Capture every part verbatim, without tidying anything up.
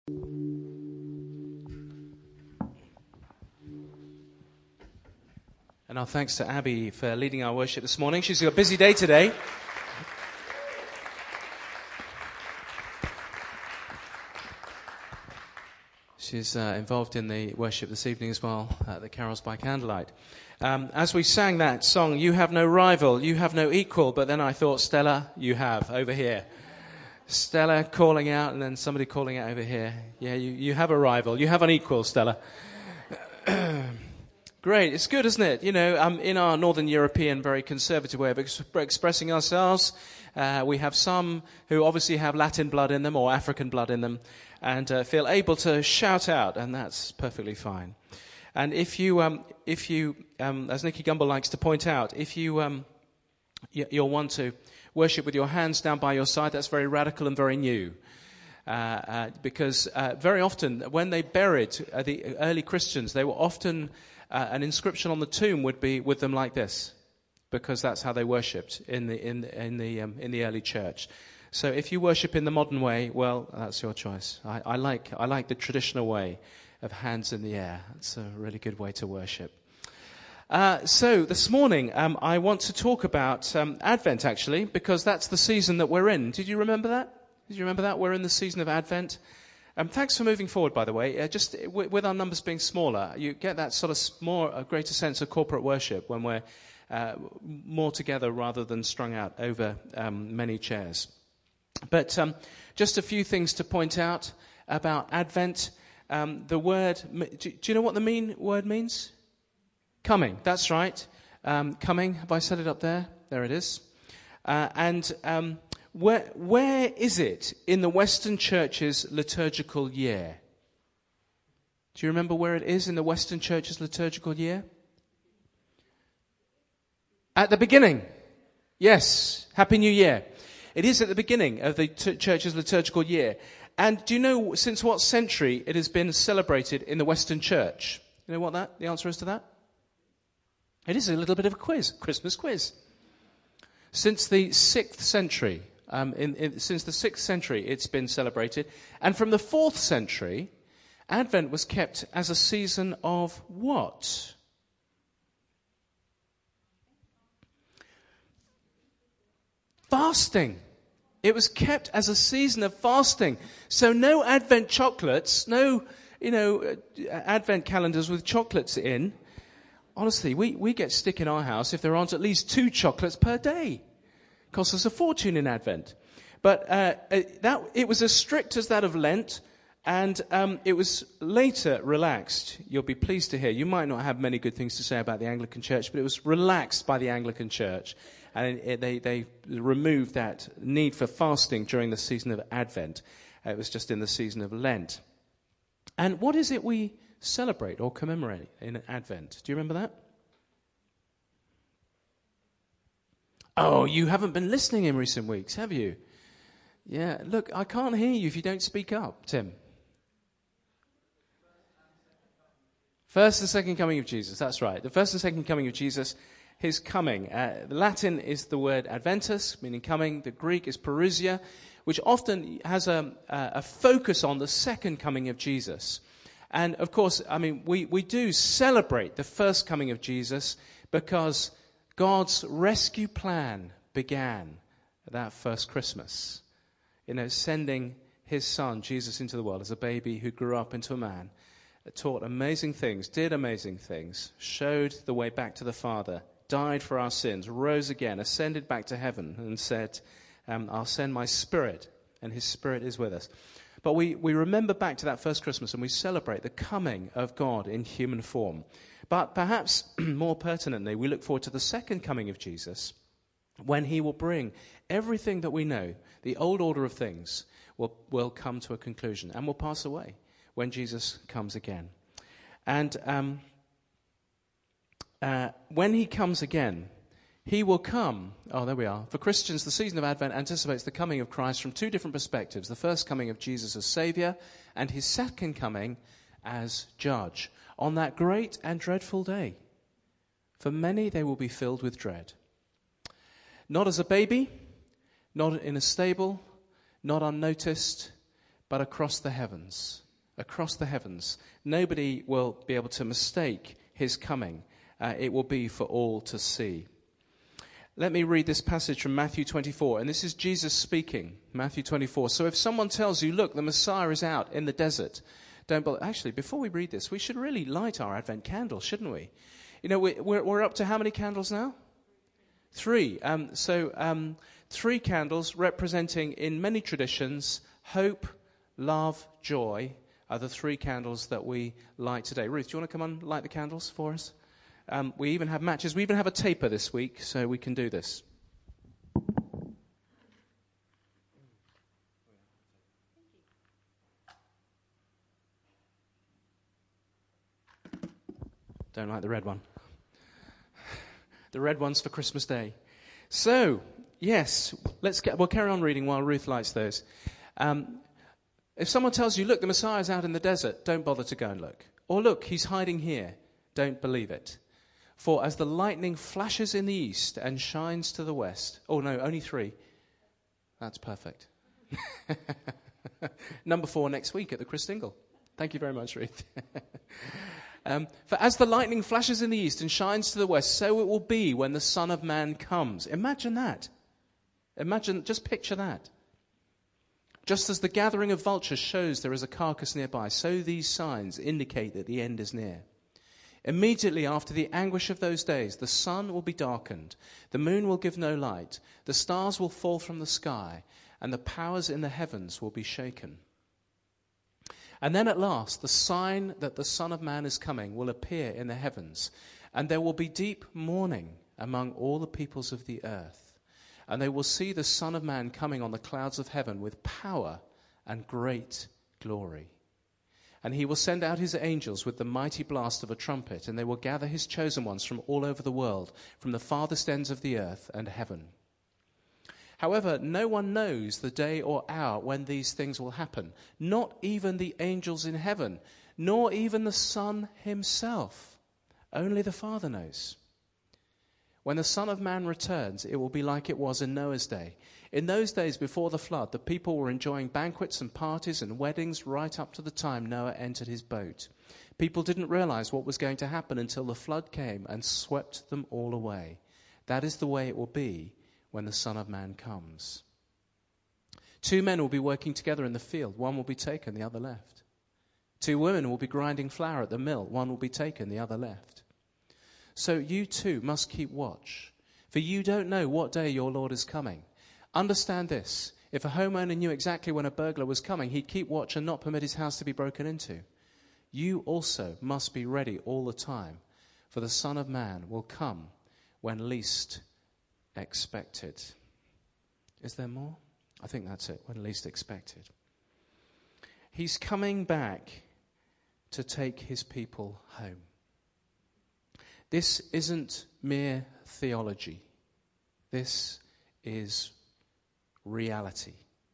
And our thanks to Abby for leading our worship this morning. She's got a busy day today. She's uh, involved in the worship this evening as well, at the Carols by Candlelight. Um, as we sang that song, "You have no rival, you have no equal," but then I thought, Stella, you have, over here. Stella calling out, and then somebody calling out over here. Yeah, you, you have a rival, you have an equal, Stella. Great, it's good, isn't it? You know, um, in our Northern European, very conservative way of ex- expressing ourselves, uh, we have some who obviously have Latin blood in them or African blood in them and uh, feel able to shout out, and that's perfectly fine. And if you, um, if you, um, as Nicky Gumbel likes to point out, if you, um, you, you'll want to worship with your hands down by your side, that's very radical and very new. Uh, uh, because uh, very often, when they buried uh, the early Christians, they were often Uh, an inscription on the tomb would be with them like this, because that's how they worshipped in the in in the um, in the early church. So if you worship in the modern way, well, that's your choice. I, I like I like the traditional way of hands in the air. It's a really good way to worship. Uh, so this morning, um, I want to talk about um, Advent, actually, because that's the season that we're in. Did you remember that? Did you remember that? We're in the season of Advent. Um, thanks for moving forward, by the way. Uh, just w- with our numbers being smaller, you get that sort of more, a greater sense of corporate worship when we're uh, more together rather than strung out over um, many chairs. But um, just a few things to point out about Advent. Um, the word, do, do you know what the mean word means? Coming, that's right. Um, coming, have I set it up there? There it is. Uh, and um, where where is it in the Western Church's liturgical year? Do you remember where it is in the Western Church's liturgical year? At the beginning. Yes. Happy New Year. It is at the beginning of the t- Church's liturgical year. And do you know since what century it has been celebrated in the Western Church? You know what that the answer is to that? It is a little bit of a quiz, Christmas quiz. Since the sixth century, um, in, in, since the sixth century, it's been celebrated. And from the fourth century, Advent was kept as a season of what? Fasting. It was kept as a season of fasting. So no Advent chocolates, no, you know, uh, Advent calendars with chocolates in. Honestly, we, we get stick in our house if there aren't at least two chocolates per day. Costs us a fortune in Advent. But uh, that it was as strict as that of Lent, and um, it was later relaxed. You'll be pleased to hear. You might not have many good things to say about the Anglican Church, but it was relaxed by the Anglican Church. And it, they, they removed that need for fasting during the season of Advent. It was just in the season of Lent. And what is it we celebrate or commemorate in Advent? Do you remember that? Oh, you haven't been listening in recent weeks, have you? Yeah, look, I can't hear you if you don't speak up, Tim. First and second coming of Jesus, that's right. The first and second coming of Jesus, his coming. Uh, the Latin is the word adventus, meaning coming. The Greek is parousia, which often has a, a focus on the second coming of Jesus. And, of course, I mean, we, we do celebrate the first coming of Jesus because God's rescue plan began that first Christmas. You know, sending his son, Jesus, into the world as a baby who grew up into a man, taught amazing things, did amazing things, showed the way back to the Father, died for our sins, rose again, ascended back to heaven, and said, um, I'll send my Spirit, and his Spirit is with us. But we, we remember back to that first Christmas and we celebrate the coming of God in human form. But perhaps more pertinently, we look forward to the second coming of Jesus when he will bring everything that we know, the old order of things, will, will come to a conclusion and will pass away when Jesus comes again. And um, uh, when he comes again, he will come, oh, there we are. For Christians, the season of Advent anticipates the coming of Christ from two different perspectives. The first coming of Jesus as Savior and his second coming as Judge on that great and dreadful day. For many, they will be filled with dread. Not as a baby, not in a stable, not unnoticed, but across the heavens. Across the heavens. Nobody will be able to mistake his coming. Uh, it will be for all to see. Let me read this passage from Matthew twenty-four, and this is Jesus speaking, Matthew twenty-four. So if someone tells you, look, the Messiah is out in the desert, don't bother. Actually, before we read this, we should really light our Advent candle, shouldn't we? You know, we're, we're up to how many candles now? Three. Um, so um, three candles representing, in many traditions, hope, love, joy, are the three candles that we light today. Ruth, do you want to come and light the candles for us? Um, we even have matches. We even have a taper this week, so we can do this. Don't like the red one. The red one's for Christmas Day. So, yes, let's get, we'll carry on reading while Ruth lights those. Um, if someone tells you, look, the Messiah's out in the desert, don't bother to go and look. Or look, he's hiding here. Don't believe it. For as the lightning flashes in the east and shines to the west. Oh, no, only three. That's perfect. Number four next week at the Chris Dingle. Thank you very much, Ruth. um, For as the lightning flashes in the east and shines to the west, so it will be when the Son of Man comes. Imagine that. Imagine, just picture that. Just as the gathering of vultures shows there is a carcass nearby, so these signs indicate that the end is near. Immediately after the anguish of those days, the sun will be darkened, the moon will give no light, the stars will fall from the sky, and the powers in the heavens will be shaken. And then at last, the sign that the Son of Man is coming will appear in the heavens, and there will be deep mourning among all the peoples of the earth. And they will see the Son of Man coming on the clouds of heaven with power and great glory. And he will send out his angels with the mighty blast of a trumpet, and they will gather his chosen ones from all over the world, from the farthest ends of the earth and heaven. However, no one knows the day or hour when these things will happen, not even the angels in heaven, nor even the Son himself. Only the Father knows. When the Son of Man returns, it will be like it was in Noah's day. In those days before the flood, the people were enjoying banquets and parties and weddings right up to the time Noah entered his boat. People didn't realize what was going to happen until the flood came and swept them all away. That is the way it will be when the Son of Man comes. Two men will be working together in the field. One will be taken, the other left. Two women will be grinding flour at the mill. One will be taken, the other left. So you too must keep watch, for you don't know what day your Lord is coming. Understand this. If a homeowner knew exactly when a burglar was coming, he'd keep watch and not permit his house to be broken into. You also must be ready all the time, for the Son of Man will come when least expected. Is there more? I think that's it, when least expected. He's coming back to take his people home. This isn't mere theology. This is reality.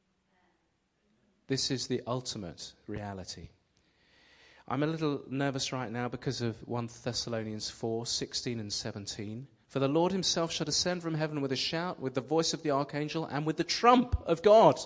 This is the ultimate reality. I'm a little nervous right now because of First Thessalonians four, sixteen and seventeen. For the Lord himself shall descend from heaven with a shout, with the voice of the archangel, and with the trump of God.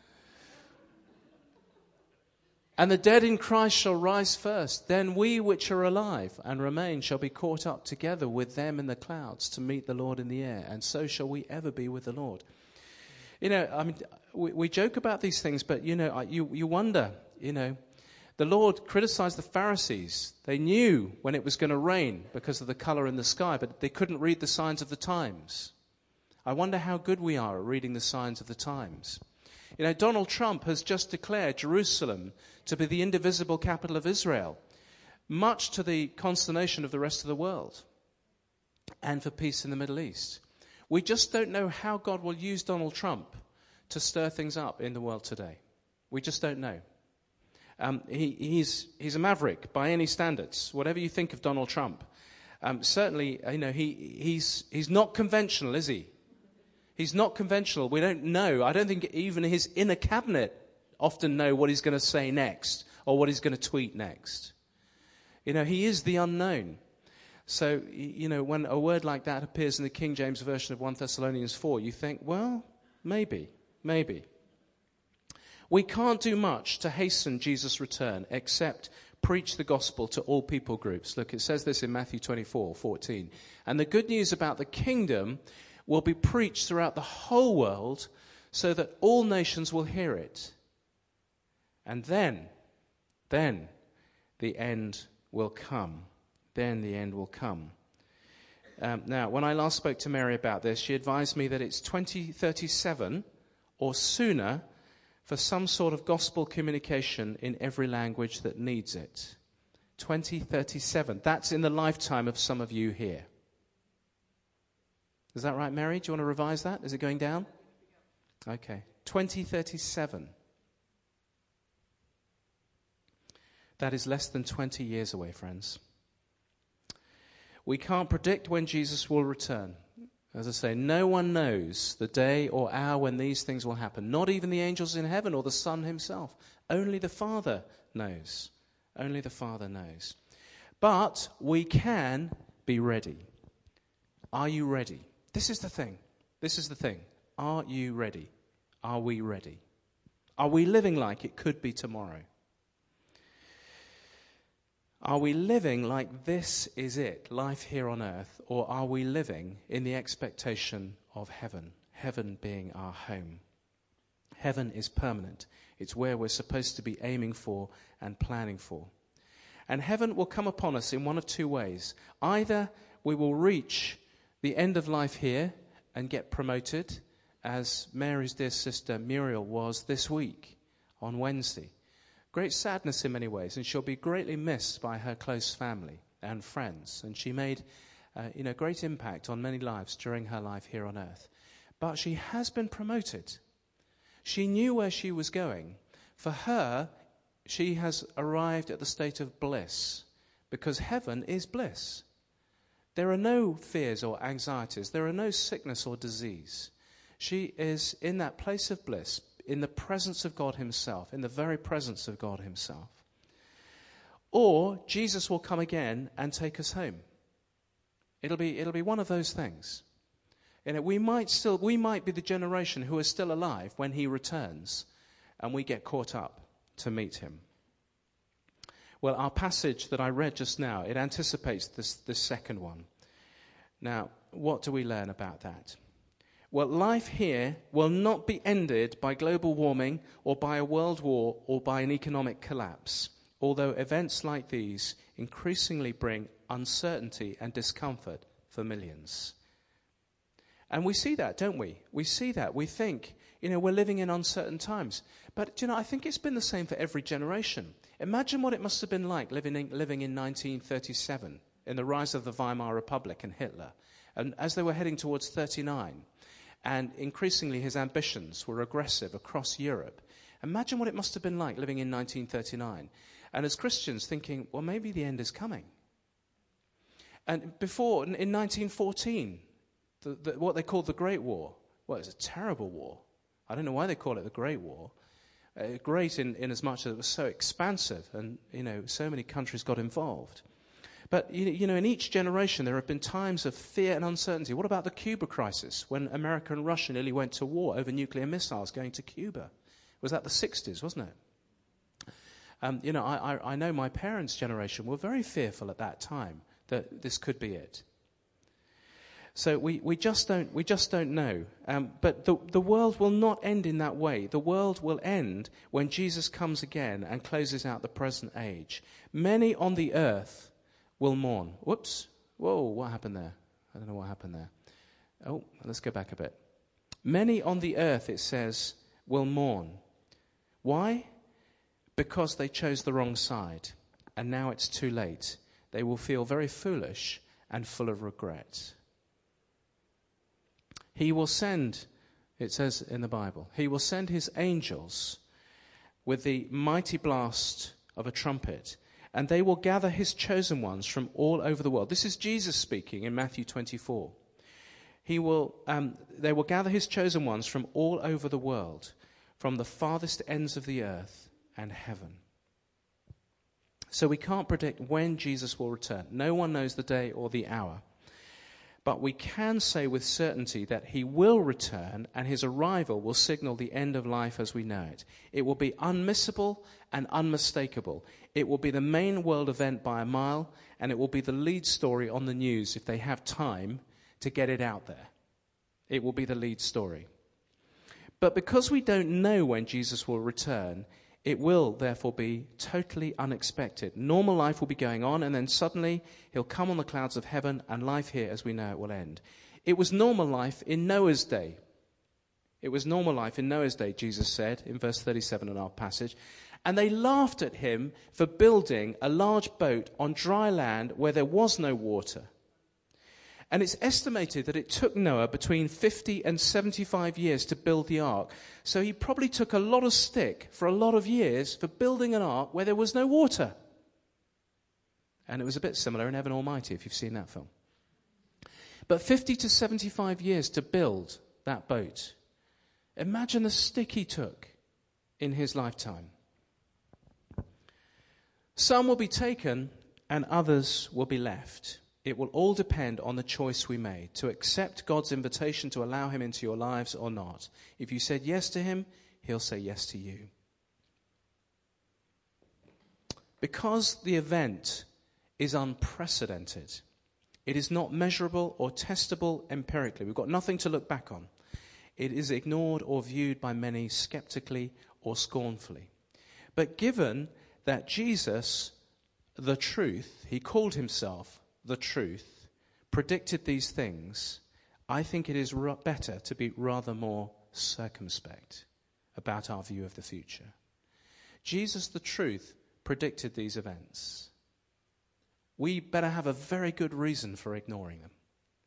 And the dead in Christ shall rise first. Then we which are alive and remain shall be caught up together with them in the clouds to meet the Lord in the air. And so shall we ever be with the Lord. You know, I mean, we, we joke about these things, but, you know, you, you wonder, you know, the Lord criticized the Pharisees. They knew when it was going to rain because of the color in the sky, but they couldn't read the signs of the times. I wonder how good we are at reading the signs of the times. You know, Donald Trump has just declared Jerusalem to be the indivisible capital of Israel, much to the consternation of the rest of the world, and for peace in the Middle East. We just don't know how God will use Donald Trump to stir things up in the world today. We just don't know. Um, he, he's, he's a maverick by any standards, whatever you think of Donald Trump. Um, certainly, you know, he, he's, he's not conventional, is he? He's not conventional. We don't know. I don't think even his inner cabinet often know what he's going to say next or what he's going to tweet next. You know, he is the unknown. So, you know, when a word like that appears in the King James Version of First Thessalonians four, you think, well, maybe, maybe. We can't do much to hasten Jesus' return except preach the gospel to all people groups. Look, it says this in Matthew twenty-four fourteen. And the good news about the kingdom will be preached throughout the whole world so that all nations will hear it. And then, then the end will come. Then the end will come. Um, now, when I last spoke to Mary about this, she advised me that it's twenty thirty-seven or sooner for some sort of gospel communication in every language that needs it. twenty thirty-seven. That's in the lifetime of some of you here. Is that right, Mary? Do you want to revise that? Is it going down? Okay. twenty thirty-seven. That is less than twenty years away, friends. We can't predict when Jesus will return. As I say, no one knows the day or hour when these things will happen. Not even the angels in heaven or the Son himself. Only the Father knows. Only the Father knows. But we can be ready. Are you ready? This is the thing. This is the thing. Are you ready? Are we ready? Are we living like it could be tomorrow? Are we living like this is it, life here on earth, or are we living in the expectation of heaven, heaven being our home? Heaven is permanent. It's where we're supposed to be aiming for and planning for. And heaven will come upon us in one of two ways. Either we will reach the end of life here and get promoted, as Mary's dear sister Muriel was this week on Wednesday. Great sadness in many ways, and she'll be greatly missed by her close family and friends. And she made uh, you know, great impact on many lives during her life here on earth. But she has been promoted. She knew where she was going. For her, she has arrived at the state of bliss, because heaven is bliss. There are no fears or anxieties. There are no sickness or disease. She is in that place of bliss, in the presence of God himself, in the very presence of God himself. Or Jesus will come again and take us home. It'll be, it'll be one of those things. And we might still, we might be the generation who is still alive when he returns, and we get caught up to meet him. Well, our passage that I read just now, it anticipates this, this second one. Now, what do we learn about that? Well, life here will not be ended by global warming or by a world war or by an economic collapse, although events like these increasingly bring uncertainty and discomfort for millions. And we see that, don't we? We see that. We think, you know, we're living in uncertain times. But, you know, I think it's been the same for every generation. Imagine what it must have been like living in, living in nineteen thirty-seven, in the rise of the Weimar Republic and Hitler. And as they were heading towards thirty-nine, and increasingly his ambitions were aggressive across Europe. Imagine what it must have been like living in nineteen thirty-nine. And as Christians thinking, well, maybe the end is coming. And before, in nineteen fourteen, the, the, what they called the Great War, well, it was a terrible war. I don't know why they call it the Great War. Uh, great in, in as much as it was so expansive and, you know, so many countries got involved. But, you know, in each generation there have been times of fear and uncertainty. What about the Cuba crisis, when America and Russia nearly went to war over nuclear missiles going to Cuba? Was that the sixties, wasn't it? Um, you know, I, I, I know my parents' generation were very fearful at that time that this could be it. So we, we just don't we just don't know. Um, but the, the world will not end in that way. The world will end when Jesus comes again and closes out the present age. Many on the earth will mourn. Whoops. Whoa, what happened there? I don't know what happened there. Oh, let's go back a bit. Many on the earth, it says, will mourn. Why? Because they chose the wrong side, and now it's too late. They will feel very foolish and full of regret. He will send, it says in the Bible, he will send his angels with the mighty blast of a trumpet, and they will gather his chosen ones from all over the world. This is Jesus speaking in Matthew twenty-four. He will, um, they will gather his chosen ones from all over the world, from the farthest ends of the earth and heaven. So we can't predict when Jesus will return. No one knows the day or the hour. But we can say with certainty that he will return, and his arrival will signal the end of life as we know it. It will be unmissable and unmistakable. It will be the main world event by a mile, and it will be the lead story on the news if they have time to get it out there. It will be the lead story. But because we don't know when Jesus will return, it will therefore be totally unexpected. Normal life will be going on, and then suddenly he'll come on the clouds of heaven, and life here as we know it will end. It was normal life in Noah's day. It was normal life in Noah's day, Jesus said in verse thirty-seven in our passage. And they laughed at him for building a large boat on dry land where there was no water. And it's estimated that it took Noah between fifty and seventy-five years to build the ark. So he probably took a lot of stick for a lot of years for building an ark where there was no water. And it was a bit similar in Evan Almighty, if you've seen that film. But fifty to seventy-five years to build that boat. Imagine the stick he took in his lifetime. Some will be taken and others will be left. It will all depend on the choice we made, to accept God's invitation to allow him into your lives or not. If you said yes to him, he'll say yes to you. Because the event is unprecedented, it is not measurable or testable empirically. We've got nothing to look back on. It is ignored or viewed by many skeptically or scornfully. But given that Jesus, the truth, he called himself the truth, predicted these things, I think it is r- better to be rather more circumspect about our view of the future. Jesus, the truth, predicted these events. We better have a very good reason for ignoring them.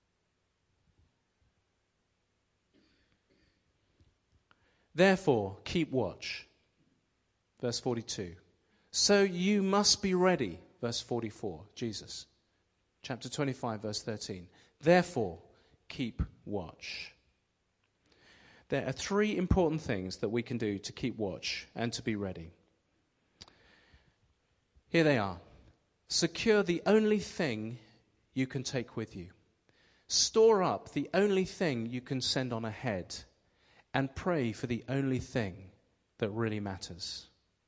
Therefore, keep watch. Verse forty-two. So you must be ready. Verse forty-four, Jesus. Chapter twenty-five, verse thirteen. Therefore, keep watch. There are three important things that we can do to keep watch and to be ready. Here they are. Secure the only thing you can take with you. Store up the only thing you can send on ahead. And pray for the only thing that really matters.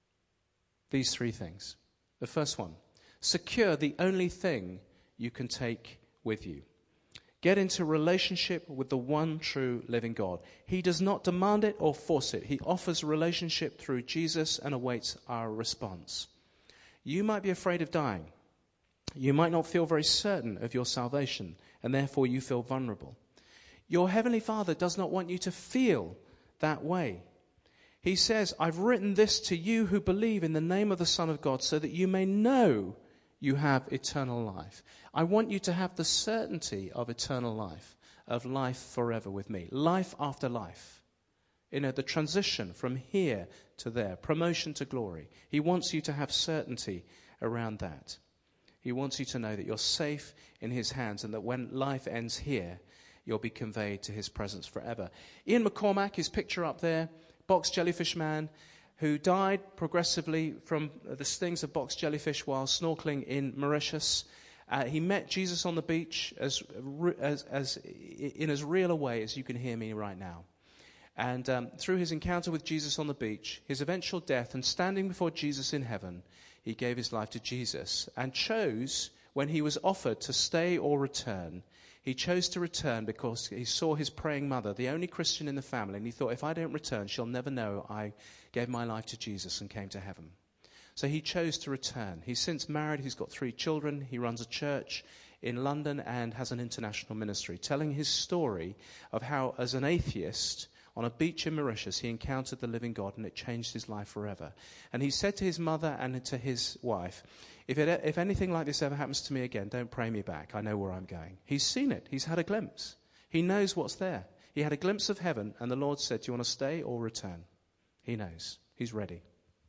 These three things. The first one, secure the only thing you can take with you. Get into relationship with the one true living God. He does not demand it or force it. He offers relationship through Jesus and awaits our response. You might be afraid of dying. You might not feel very certain of your salvation, and therefore you feel vulnerable. Your Heavenly Father does not want you to feel that way. He says, I've written this to you who believe in the name of the Son of God so that you may know you have eternal life. I want you to have the certainty of eternal life, of life forever with me, life after life. You know, the transition from here to there, promotion to glory. He wants you to have certainty around that. He wants you to know that you're safe in his hands and that when life ends here, you'll be conveyed to his presence forever. Ian McCormack, his picture up there, box jellyfish man, who died progressively from the stings of box jellyfish while snorkeling in Mauritius. Uh, he met Jesus on the beach as, as, as in as real a way as you can hear me right now. And um, through his encounter with Jesus on the beach, his eventual death, and standing before Jesus in heaven, he gave his life to Jesus and chose, when he was offered to stay or return, he chose to return because he saw his praying mother, the only Christian in the family, and he thought, if I don't return, she'll never know I gave my life to Jesus and came to heaven. So he chose to return. He's since married. He's got three children. He runs a church in London and has an international ministry, telling his story of how, as an atheist, on a beach in Mauritius, he encountered the living God and it changed his life forever. And he said to his mother and to his wife, if, it, if anything like this ever happens to me again, don't pray me back. I know where I'm going. He's seen it. He's had a glimpse. He knows what's there. He had a glimpse of heaven and the Lord said, do you want to stay or return? He knows. He's ready.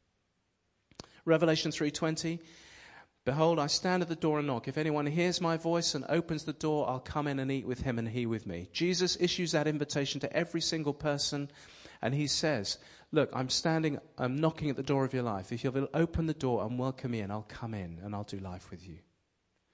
Revelation three twenty, behold, I stand at the door and knock. If anyone hears my voice and opens the door, I'll come in and eat with him and he with me. Jesus issues that invitation to every single person, and he says, look, I'm standing, I'm knocking at the door of your life. If you'll open the door and welcome me in, I'll come in and I'll do life with you.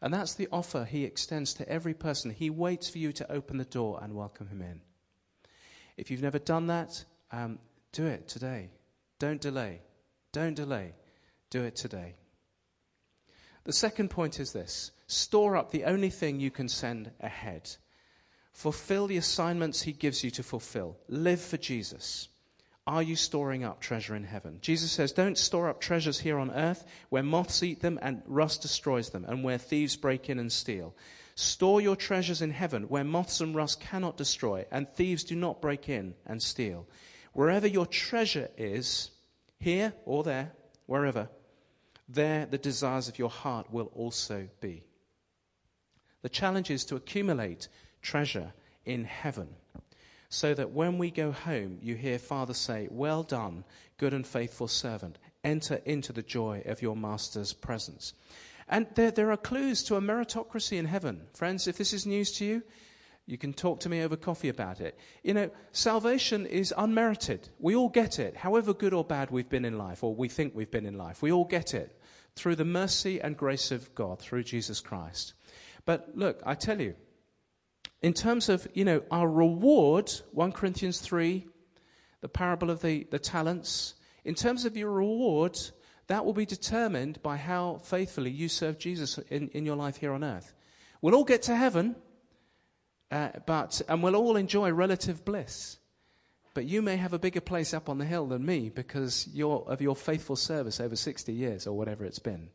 And that's the offer he extends to every person. He waits for you to open the door and welcome him in. If you've never done that, um, do it today. Don't delay. Don't delay. Do it today. The second point is this. Store up the only thing you can send ahead. Fulfill the assignments he gives you to fulfill. Live for Jesus. Are you storing up treasure in heaven? Jesus says, don't store up treasures here on earth where moths eat them and rust destroys them and where thieves break in and steal. Store your treasures in heaven where moths and rust cannot destroy and thieves do not break in and steal. Wherever your treasure is, here or there, wherever, there the desires of your heart will also be. The challenge is to accumulate treasure in heaven, so that when we go home, you hear Father say, well done, good and faithful servant. Enter into the joy of your master's presence. And there, there are clues to a meritocracy in heaven. Friends, if this is news to you, you can talk to me over coffee about it. You know, salvation is unmerited. We all get it, however good or bad we've been in life, or we think we've been in life. We all get it through the mercy and grace of God, through Jesus Christ. But look, I tell you, in terms of, you know, our reward, First Corinthians three, the parable of the, the talents, in terms of your reward, that will be determined by how faithfully you serve Jesus in, in your life here on earth. We'll all get to heaven, uh, but and we'll all enjoy relative bliss. But you may have a bigger place up on the hill than me because you're, of your faithful service over sixty years or whatever it's been.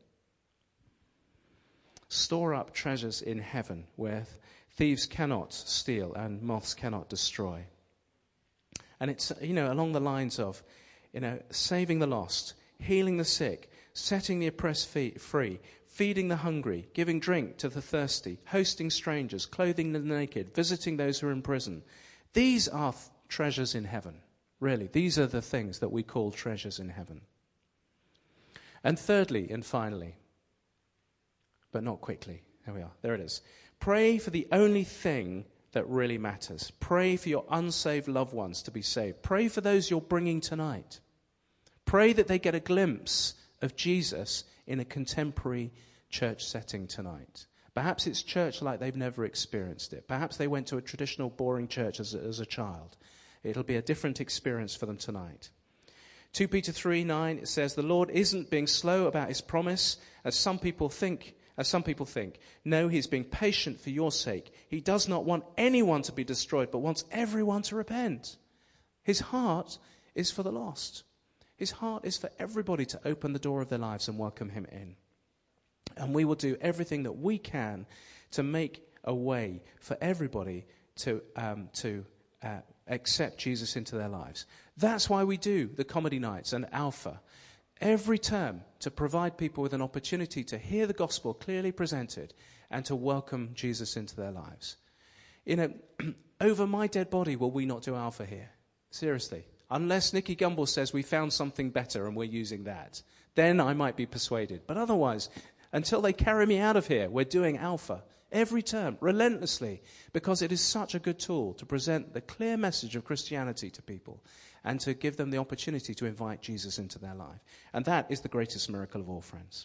Store up treasures in heaven where thieves cannot steal and moths cannot destroy. And it's, you know, along the lines of, you know, saving the lost, healing the sick, setting the oppressed free, feeding the hungry, giving drink to the thirsty, hosting strangers, clothing the naked, visiting those who are in prison. These are th- treasures in heaven. Really, these are the things that we call treasures in heaven. And thirdly and finally, but not quickly, here we are, there it is. Pray for the only thing that really matters. Pray for your unsaved loved ones to be saved. Pray for those you're bringing tonight. Pray that they get a glimpse of Jesus in a contemporary church setting tonight. Perhaps it's church like they've never experienced it. Perhaps they went to a traditional boring church as a, as a child. It'll be a different experience for them tonight. Second Peter three nine, it says, the Lord isn't being slow about his promise, as some people think. As some people think. No, he's being patient for your sake. He does not want anyone to be destroyed, but wants everyone to repent. His heart is for the lost. His heart is for everybody to open the door of their lives and welcome him in. And we will do everything that we can to make a way for everybody to, um, to uh, accept Jesus into their lives. That's why we do the comedy nights and Alpha. Every term, to provide people with an opportunity to hear the gospel clearly presented and to welcome Jesus into their lives. You know, over my dead body will we not do Alpha here? Seriously. Unless Nicky Gumbel says we found something better and we're using that. Then I might be persuaded. But otherwise, until they carry me out of here, we're doing Alpha. Every term, relentlessly. Because it is such a good tool to present the clear message of Christianity to people. And to give them the opportunity to invite Jesus into their life. And that is the greatest miracle of all, friends.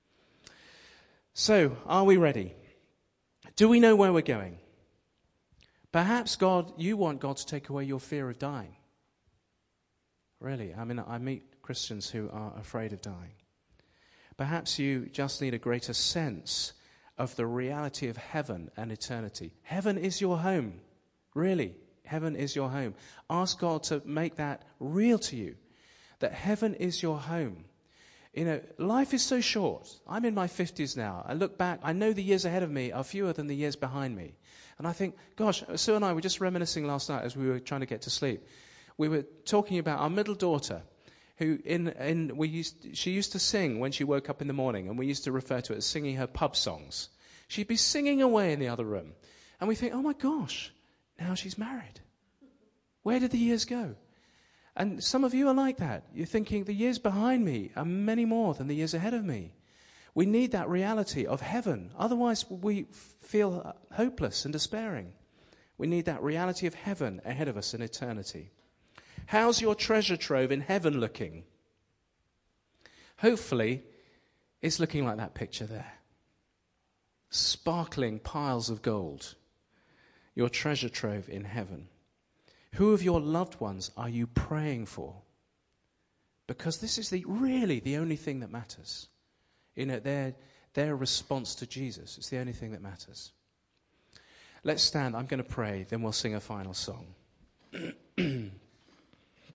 So, are we ready? Do we know where we're going? Perhaps God, you want God to take away your fear of dying. Really, I mean, I meet Christians who are afraid of dying. Perhaps you just need a greater sense of the reality of heaven and eternity. Heaven is your home, really. Heaven is your home. Ask God to make that real to you, that heaven is your home. You know, life is so short. I'm in my fifties now. I look back, I know the years ahead of me are fewer than the years behind me. And I think, gosh, Sue and I were just reminiscing last night as we were trying to get to sleep. We were talking about our middle daughter, who in in we used she used to sing when she woke up in the morning, and we used to refer to it as singing her pub songs. She'd be singing away in the other room. And we think, oh my gosh, now she's married. Where did the years go? And some of you are like that. You're thinking the years behind me are many more than the years ahead of me. We need that reality of heaven. Otherwise, we feel hopeless and despairing. We need that reality of heaven ahead of us in eternity. How's your treasure trove in heaven looking? Hopefully, it's looking like that picture there. sparkling piles of gold, your treasure trove in heaven? Who of your loved ones are you praying for? Because this is the really the only thing that matters. You know, their, their response to Jesus is the only thing that matters. Let's stand. I'm going to pray, then we'll sing a final song.